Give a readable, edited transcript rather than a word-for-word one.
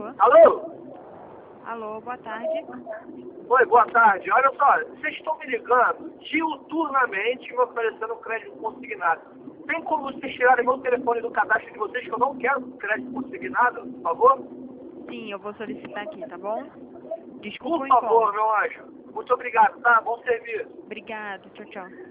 Alô? Alô? Alô, boa tarde. Oi, boa tarde. Olha só, vocês estão me ligando diuturnamente me oferecendo crédito consignado. Tem como vocês tirarem meu telefone do cadastro de vocês, que eu não quero crédito consignado, por favor? Sim, eu vou solicitar aqui, tá bom? Desculpa o Por incômodo. favor, meu anjo. Muito obrigado, tá? Bom serviço. Obrigado, tchau, tchau.